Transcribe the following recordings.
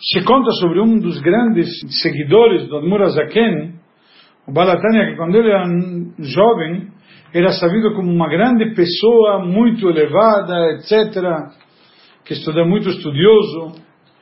Se conta sobre um dos grandes seguidores do Admor HaZaken, o Baal HaTanya, que quando ele era jovem, era sabido como uma grande pessoa, muito elevada, etc., que estudava, muito estudioso.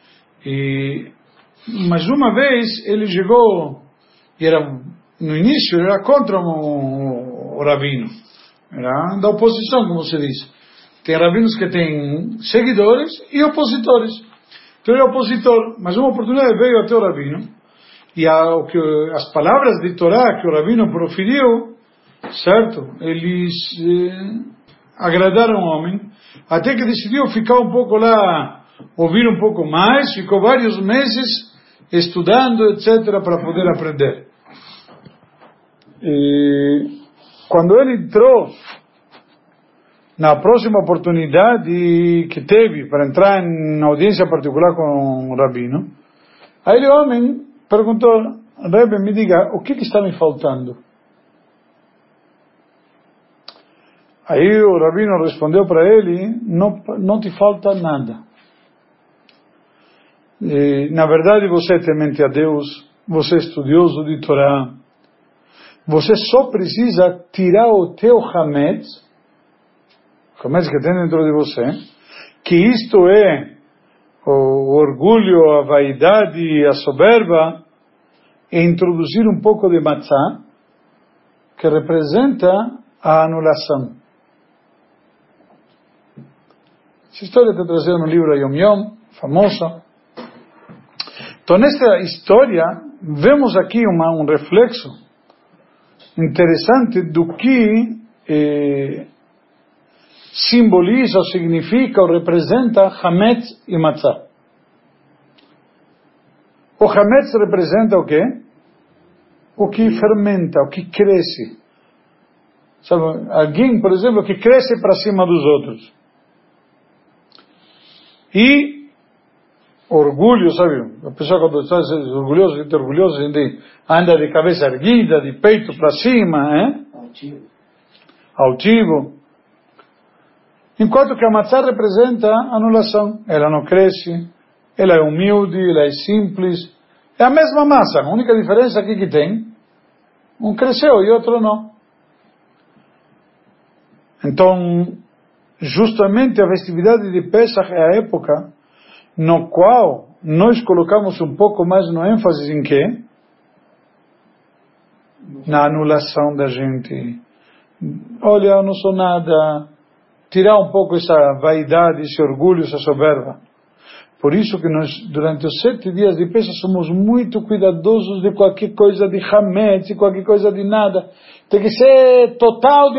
Mas uma vez ele chegou, e era, no início, era contra o rabino, era da oposição, como se diz. Tem rabinos que têm seguidores e opositores. Então ele é opositor, mas uma oportunidade veio até o rabino, e as palavras de Torá que o rabino proferiu, certo? Eles agradaram o homem, até que decidiu ficar um pouco lá, ouvir um pouco mais, ficou vários meses estudando, etc., para poder aprender. E quando ele entrou na próxima oportunidade que teve para entrar em audiência particular com o rabino, aí o homem perguntou: Rebbe, me diga, o que está me faltando? Aí o rabino respondeu para ele: não te falta nada. Na verdade, você é temente a Deus, você é estudioso de Torá, você só precisa tirar o teu hametz que tem dentro de você, que isto é o orgulho, a vaidade, a soberba, e introduzir um pouco de matzá, que representa a anulação. Essa história está trazida no livro Yom Yom, famosa. Então, nesta história, vemos aqui um reflexo interessante do que simboliza, ou significa, ou representa Hametz e Matzah. O Hametz representa o quê? O que fermenta, o que cresce. Sabe, alguém, por exemplo, que cresce para cima dos outros. E orgulho, sabe? A pessoa quando está orgulhoso, a gente anda de cabeça erguida, de peito para cima, altivo. Enquanto que a matzá representa anulação. Ela não cresce, ela é humilde, ela é simples. É a mesma massa, a única diferença aqui que tem, um cresceu e outro não. Então, justamente a festividade de Pesach é a época no qual nós colocamos um pouco mais no ênfase em quê? Na anulação da gente. Olha, eu não sou nada. Tirar um pouco essa vaidade, esse orgulho, essa soberba. Por isso que nós, durante os 7 dias de Pesach, somos muito cuidadosos de qualquer coisa de hametz, de qualquer coisa de nada. Tem que ser total.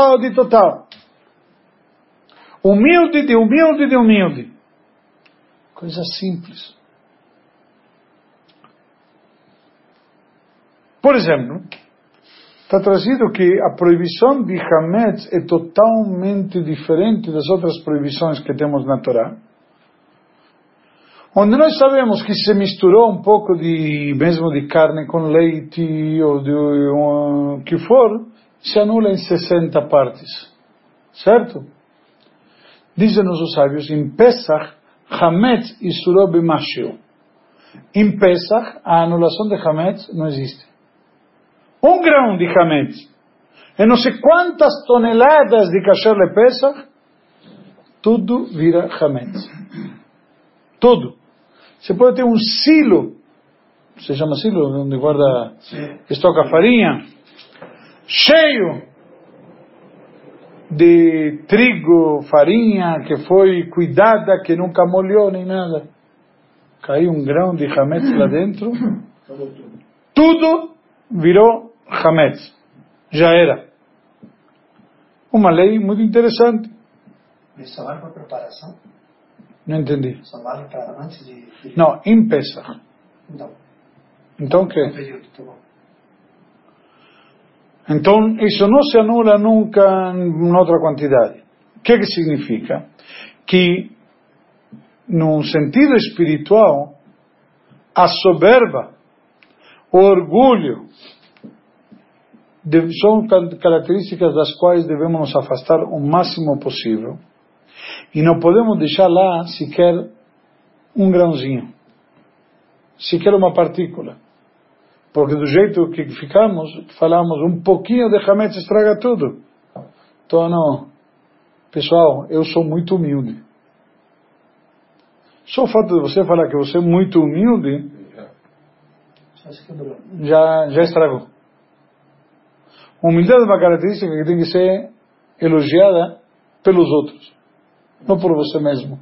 Humilde. Coisa simples. Por exemplo, está trazido que a proibição de hametz é totalmente diferente das outras proibições que temos na Torá. Onde nós sabemos que se misturou um pouco mesmo de carne com leite ou de o que for, se anula em 60 partes. Certo? Dizem-nos os sábios, em Pesach, hametz isuró b'masheu. Em Pesach, a anulação de hametz não existe. 1 grão de hametz, e não sei quantas toneladas de kasher le Pesach, tudo vira hametz. Tudo. Você pode ter um silo, se chama silo, onde guarda, estoca farinha, cheio de trigo, farinha, que foi cuidada, que nunca molhou nem nada. Caiu 1 grão de hametz lá dentro, tudo virou hametz. Já era. Uma lei muito interessante. Isso só vale para preparação? Não entendi. Só vale para antes de... Não, em Pesach. Então o quê? Então isso não se anula nunca em outra quantidade. O que significa? Que, num sentido espiritual, a soberba, o orgulho, são características das quais devemos nos afastar o máximo possível. E não podemos deixar lá sequer 1 grãozinho. sequer uma partícula. Porque do jeito que falamos, um pouquinho de Hametz estraga tudo. Então, não. Pessoal, eu sou muito humilde. Só o fato de você falar que você é muito humilde, já estragou. Humildade é uma característica que tem que ser elogiada pelos outros, não por você mesmo.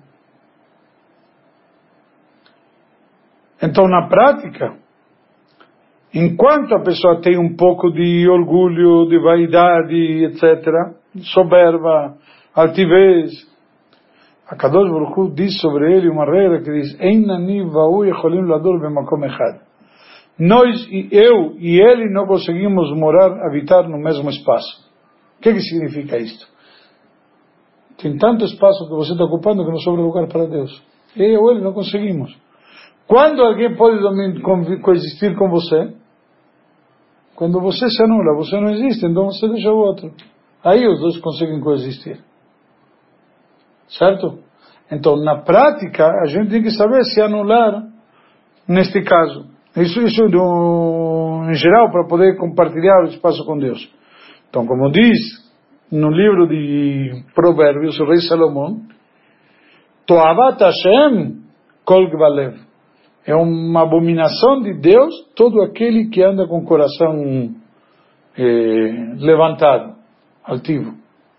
Então, na prática, enquanto a pessoa tem um pouco de orgulho, de vaidade, etc., soberba, altivez, a Kadosh Baruch Hu diz sobre ele uma regra que diz: Einani va'u yecholim lador b'makom echad. Nós, eu e ele, não conseguimos habitar no mesmo espaço. O que significa isto? Tem tanto espaço que você está ocupando que não sobra lugar para Deus. Eu ou ele não conseguimos. Quando alguém pode coexistir com você? Quando você se anula, você não existe, então você deixa o outro. Aí os dois conseguem coexistir. Certo? Então, na prática, a gente tem que saber se anular neste caso. Isso em geral, para poder compartilhar o espaço com Deus. Então, como diz no livro de Provérbios, o rei Salomão, Toavat Hashem kol gvalev. É uma abominação de Deus todo aquele que anda com o coração levantado, altivo.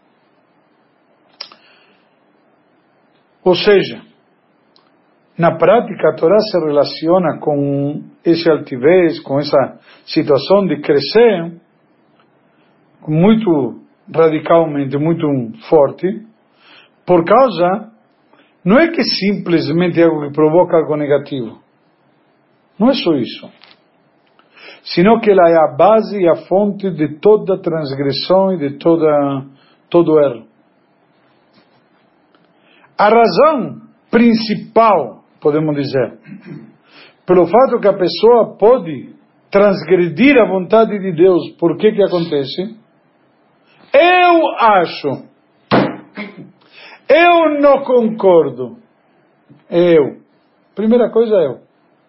Ou seja, na prática a Torá se relaciona com esse altivez, com essa situação de crescer muito radicalmente, muito forte, por causa, não é que simplesmente é algo que provoca algo negativo. Não é só isso. Sino que ela é a base e a fonte de toda transgressão e de todo erro. A razão principal, podemos dizer, pelo fato que a pessoa pode transgredir a vontade de Deus, por que acontece? Eu acho, eu não concordo, primeira coisa eu.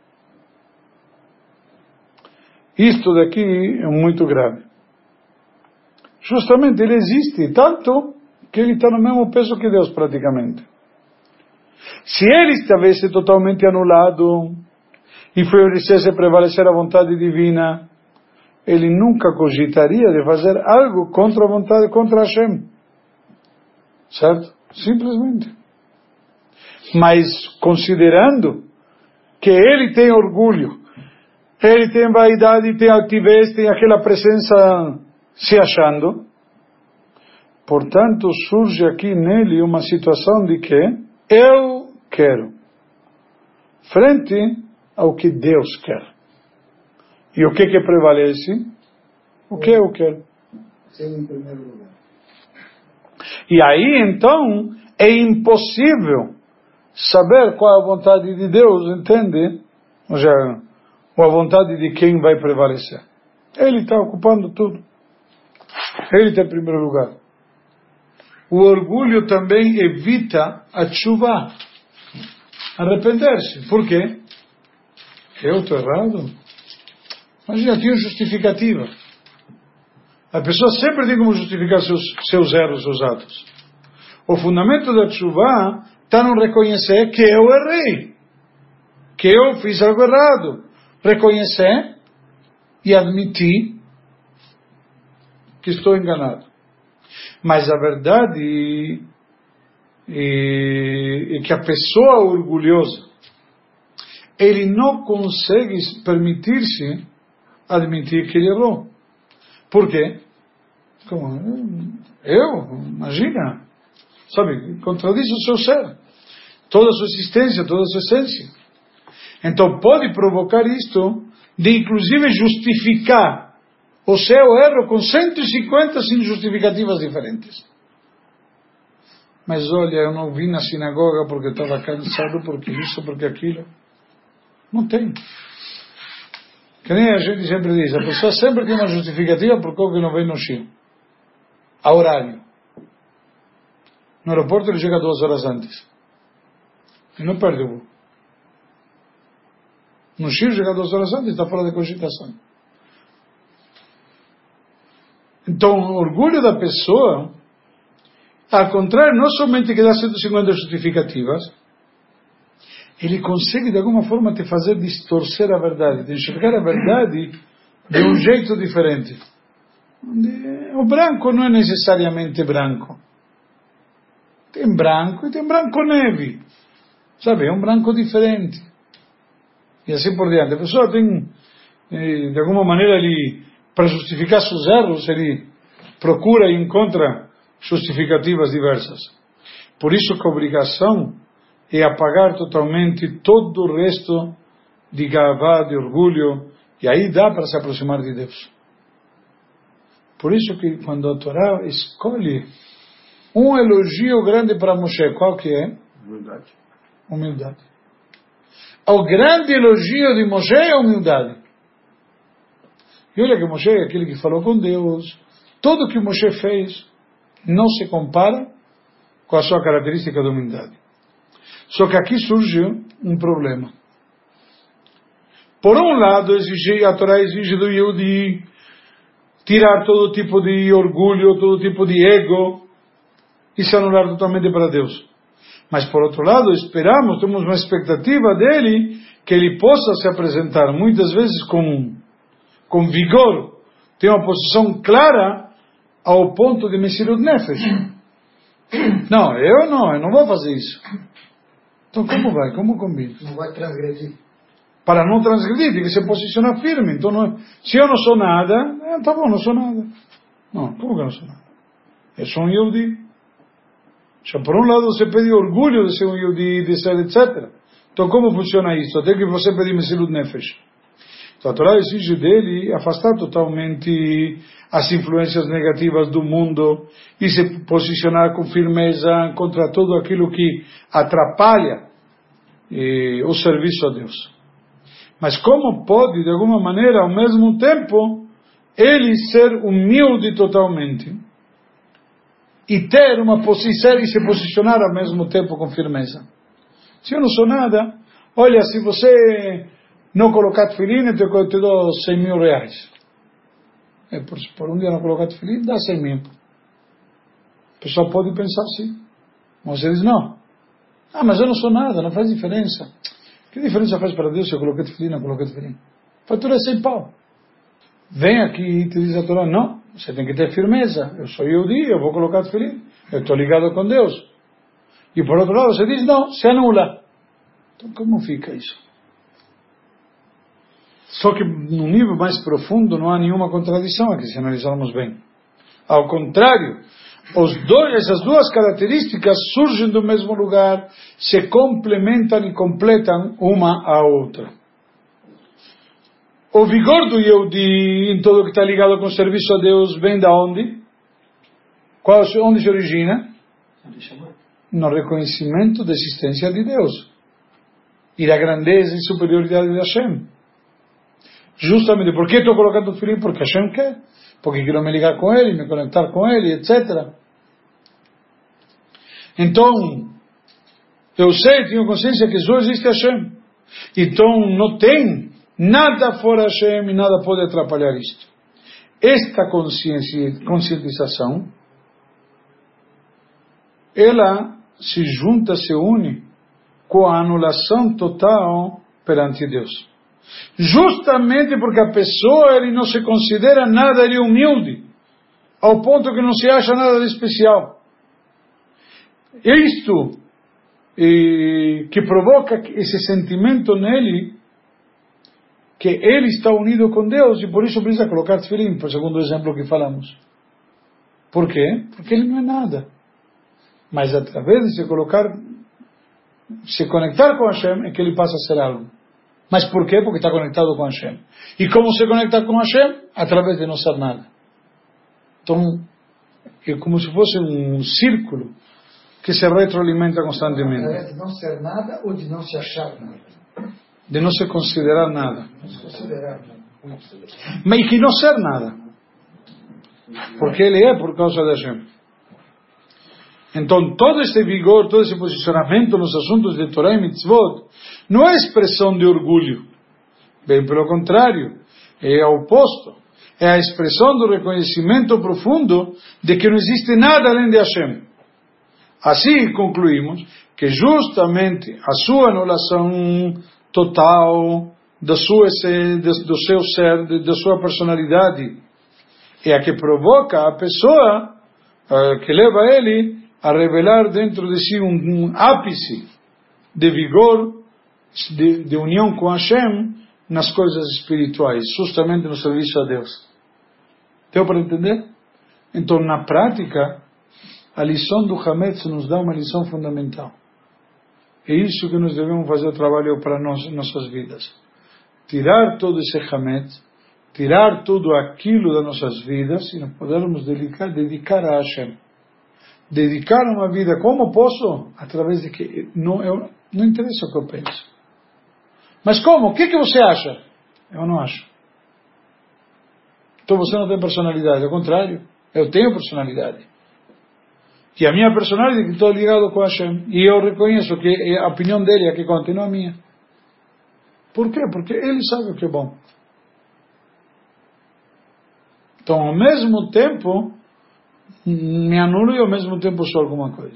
Isto daqui é muito grave. Justamente ele existe, tanto que ele está no mesmo peso que Deus praticamente. Se ele estivesse totalmente anulado e favorecesse prevalecer a vontade divina, ele nunca cogitaria de fazer algo contra a vontade, contra Hashem. Certo? Simplesmente. Mas considerando que ele tem orgulho, ele tem vaidade, tem altivez, tem aquela presença se achando, portanto surge aqui nele uma situação de que eu quero, frente ao que Deus quer. E o que prevalece? O que eu quero. Em primeiro lugar. E aí, então, é impossível saber qual é a vontade de Deus, entende? Ou seja, a vontade de quem vai prevalecer. Ele está ocupando tudo. Ele está em primeiro lugar. O orgulho também evita a tshuva, arrepender-se. Por quê? Eu estou errado? Imagina, tinha justificativa. A pessoa sempre tem como justificar seus erros, seus atos. O fundamento da tshuva está no reconhecer que eu errei, que eu fiz algo errado. Reconhecer e admitir que estou enganado. Mas a verdade é que a pessoa orgulhosa, ele não consegue permitir-se admitir que ele errou. Por quê? Como? Imagina, sabe, contradiz o seu ser, toda a sua existência, toda a sua essência. Então pode provocar isto de inclusive justificar o seu erro com 150 justificativas diferentes. Mas olha, eu não vim na sinagoga porque estava cansado, porque isso, porque aquilo. Não tem. Que nem a gente sempre diz, a pessoa sempre tem uma justificativa por que não vem no Chile. A horário. No aeroporto ele chega 2 horas antes. E não perde o voo. No Shir chegado às horas antes, está fora de cogitação. Então, o orgulho da pessoa, ao contrário, não somente que dá 150 justificativas, ele consegue de alguma forma te fazer distorcer a verdade, de enxergar a verdade de um jeito diferente. O branco não é necessariamente branco. Tem branco e tem branco neve. Sabe, é um branco diferente. E assim por diante. A pessoa tem, de alguma maneira, para justificar seus erros, ele procura e encontra justificativas diversas. Por isso que a obrigação é apagar totalmente todo o resto de gavá, de orgulho, e aí dá para se aproximar de Deus. Por isso que quando a Torá escolhe um elogio grande para Moshe, qual que é? Humildade. Humildade. O grande elogio de Moshe é a humildade. E olha que Moshe é aquele que falou com Deus. Tudo que Moshe fez não se compara com a sua característica de humildade. Só que aqui surge um problema. Por um lado, a Torá exige do Yehudi tirar todo tipo de orgulho, todo tipo de ego e se anular totalmente para Deus. Mas por outro lado, temos uma expectativa dele que ele possa se apresentar muitas vezes com vigor, tem uma posição clara ao ponto de Mesirut Nefesh. Não, eu não vou fazer isso. Então como vai? Como combina? Não vai transgredir. Para não transgredir, tem que se posicionar firme. Então, se eu não sou nada, tá bom, não sou nada. Não, como que eu não sou nada? Eu sou um Yehudi. Já por um lado você pede orgulho de ser um Yehudi, de ser etc. Então como funciona isso? Até que você pedir Mesirut Nefesh. Então a Torá exige dele afastar totalmente as influências negativas do mundo e se posicionar com firmeza contra tudo aquilo que atrapalha o serviço a Deus. Mas como pode, de alguma maneira, ao mesmo tempo, ele ser humilde totalmente e ter uma posição e se posicionar ao mesmo tempo com firmeza? Se eu não sou nada, olha, se você não colocar tefilim, eu te dou 100 mil reais. Por um dia não colocar tefilim, dá 100 mil. O pessoal pode pensar assim. Mas eles não. Mas eu não sou nada, não faz diferença. Que diferença faz para Deus se eu coloquei tefilim ou não coloquei tefilim? Fatura é 100 pau. Vem aqui e te diz a Torá, não, você tem que ter firmeza. Eu sou Yehudi, eu vou colocar tefilim. Eu estou ligado com Deus. E por outro lado você diz, não, se anula. Então como fica isso? Só que no nível mais profundo não há nenhuma contradição aqui, se analisarmos bem. Ao contrário, essas duas características surgem do mesmo lugar, se complementam e completam uma a outra. O vigor do Yehudi em tudo que está ligado com o serviço a Deus vem da onde? Onde se origina? No reconhecimento da existência de Deus e da grandeza e superioridade de Hashem. Justamente, por que estou colocando o tefilim? Porque Hashem quer. Porque quero me ligar com Ele, me conectar com Ele, etc. Então, eu sei, tenho consciência que só existe Hashem. Então, não tem nada fora Hashem e nada pode atrapalhar isto. Esta conscientização, ela se junta, se une com a anulação total perante Deus. Justamente porque a pessoa ele não se considera nada, ele é humilde, ao ponto que não se acha nada de especial. Isto que provoca esse sentimento nele, que ele está unido com Deus e por isso precisa colocar tefilim, por segundo o exemplo que falamos. Por quê? Porque ele não é nada. Mas através de se conectar com Hashem, é que ele passa a ser algo. Mas por quê? Porque está conectado com Hashem. E como se conecta com Hashem? Através de não ser nada. Então, é como se fosse um círculo que se retroalimenta constantemente. Através de não ser nada ou de não se achar nada? De não se considerar nada. Não se considerar nada. Mas que não ser nada. Porque ele é por causa de Hashem. Então, todo esse vigor, todo esse posicionamento nos assuntos de Torá e Mitzvot, não é expressão de orgulho, Bem pelo contrário, é o oposto. É a expressão do reconhecimento profundo de que não existe nada além de Hashem. Assim concluímos que justamente a sua anulação total do seu ser, da sua personalidade, é a que provoca a pessoa, que leva ele a revelar dentro de si um ápice de vigor, de união com Hashem nas coisas espirituais, justamente no serviço a Deus. Deu para entender? Então, na prática, a lição do Hametz nos dá uma lição fundamental. É isso que nós devemos fazer o trabalho para nossas vidas. Tirar todo esse Hametz, tirar tudo aquilo das nossas vidas e nós podermos dedicar a Hashem. Dedicar uma vida, como posso? Através de que não interessa o que eu penso. Mas como? O que você acha? Eu não acho. Então você não tem personalidade. Ao contrário, eu tenho personalidade. E a minha personalidade é que estou ligado com Hashem. E eu reconheço que a opinião dele é que conta, não a minha. Por quê? Porque ele sabe o que é bom. Então, ao mesmo tempo, me anulo e ao mesmo tempo sou alguma coisa.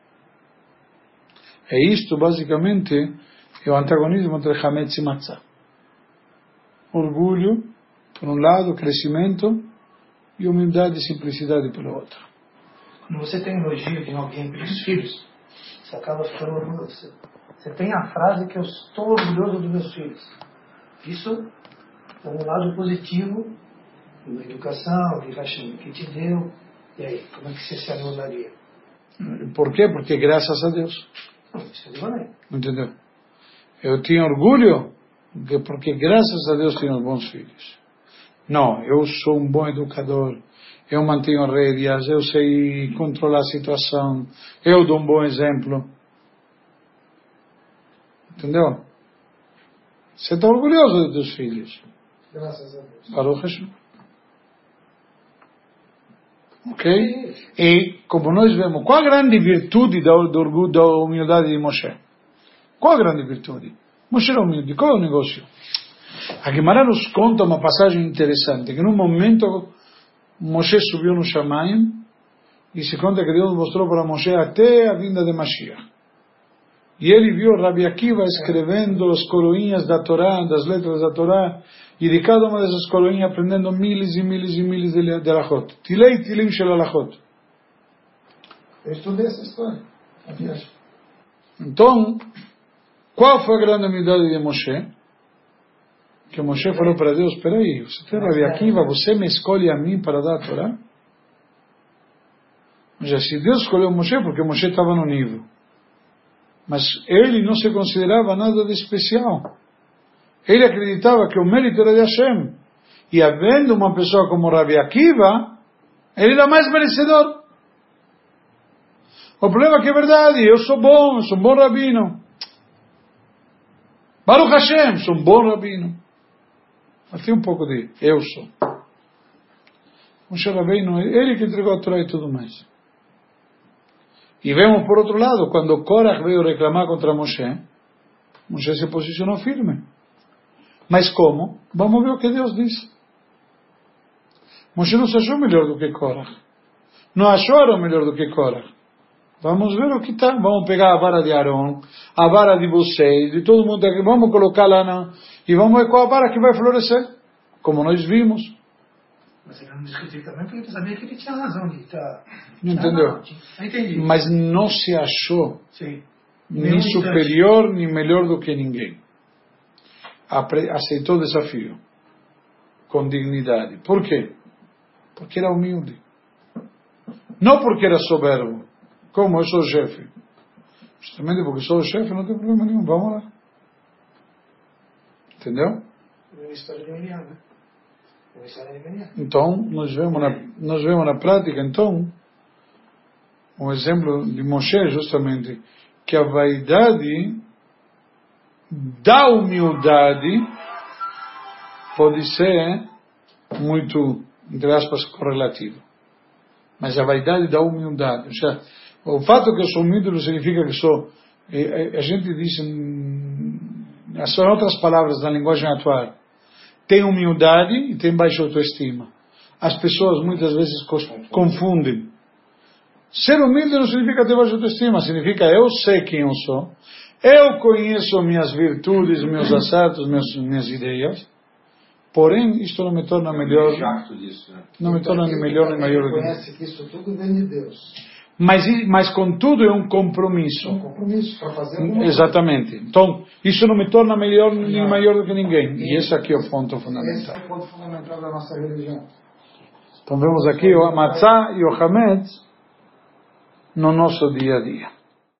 É isto, basicamente, é o antagonismo entre Hametz e Matzah. Orgulho, por um lado, crescimento, e humildade e simplicidade pelo outro. Quando você tem elogio de alguém pelos filhos, você acaba ficando orgulhoso. Você tem a frase que eu estou orgulhoso dos meus filhos. Isso é um lado positivo da educação, de Hashem, que te deu. E aí, como é que você se anularia? Por quê? Porque graças a Deus. Não, isso é de maneira. Entendeu? Eu tinha orgulho porque graças a Deus tenho bons filhos. Não, eu sou um bom educador, eu mantenho rédeas, eu sei controlar a situação, eu dou um bom exemplo. Entendeu? Você está orgulhoso dos teus filhos. Graças a Deus. Baruch Hashem. Ok? E como nós vemos, qual a grande virtude do orgulho, da humildade de Moshe? Qual a grande virtude? Moshe era humilde. Qual é o negócio? A Gemara nos conta uma passagem interessante, que num momento Moshe subiu no Shamayim e se conta que Deus mostrou para Moshe até a vinda de Mashiach. E ele viu Rabi Akiva escrevendo as coroinhas da Torá, das letras da Torá, e de cada uma dessas coroinhas aprendendo miles e miles e miles de alachot. Tilei tilim shel alachot. Eu estudei essa história. Então, qual foi a grande humildade de Moshe? Que Moshe falou para Deus: espera aí, você tem Rabi Akiva, você me escolhe a mim para dar a Torá? Mas se Deus escolheu Moshe, porque Moshe estava no nível. Mas ele não se considerava nada de especial. Ele acreditava que o mérito era de Hashem. E havendo uma pessoa como Rabi Akiva, ele era mais merecedor. O problema é que é verdade, eu sou um bom rabino. Baruch Hashem, sou um bom rabino. Mas tem um pouco de eu sou. Moshe Rabbeinu, ele que entregou a Torá e tudo mais. E vemos por outro lado, quando Korach veio reclamar contra Moshe, Moshe se posicionou firme. Mas como? Vamos ver o que Deus diz. Moshe não se achou melhor do que Korach. Não achou Arão melhor do que Korach. Vamos ver o que está. Vamos pegar a vara de Arão, a vara de vocês, de todo mundo aqui. Vamos colocar lá e vamos ver qual a vara que vai florescer. Como nós vimos. Mas ele não discutiu também porque ele sabia que ele tinha razão de estar. Não entendeu? Não entendi. Mas não se achou Sim. nem superior nem melhor do que ninguém. Aceitou o desafio com dignidade. Por quê? Porque era humilde. Não porque era soberbo. Como eu sou o chefe? Justamente porque sou o chefe, não tem problema nenhum. Vamos lá. Entendeu? É uma história de Miriam, né? Então, nós vemos na prática, então, um exemplo de Moshe, justamente, que a vaidade da humildade pode ser muito, entre aspas, correlativa. Mas a vaidade da humildade, ou seja, o fato que eu sou humilde não significa que sou, a gente diz, são outras palavras na linguagem atual, tem humildade e tem baixa autoestima. As pessoas muitas vezes confundem. Ser humilde não significa ter baixa autoestima, significa eu sei quem eu sou, eu conheço minhas virtudes, meus acertos, minhas ideias, porém isto não me torna melhor, não me torna nem melhor nem maior do que Deus. Conhece que isso tudo vem de Deus. Mas contudo é um compromisso. Um compromisso para fazer alguma Exatamente. Então, isso não me torna melhor nem maior do que ninguém. E esse aqui é o ponto fundamental. Esse é o ponto fundamental da nossa religião. Então vemos aqui o Matzah e o Hametz no nosso dia a dia.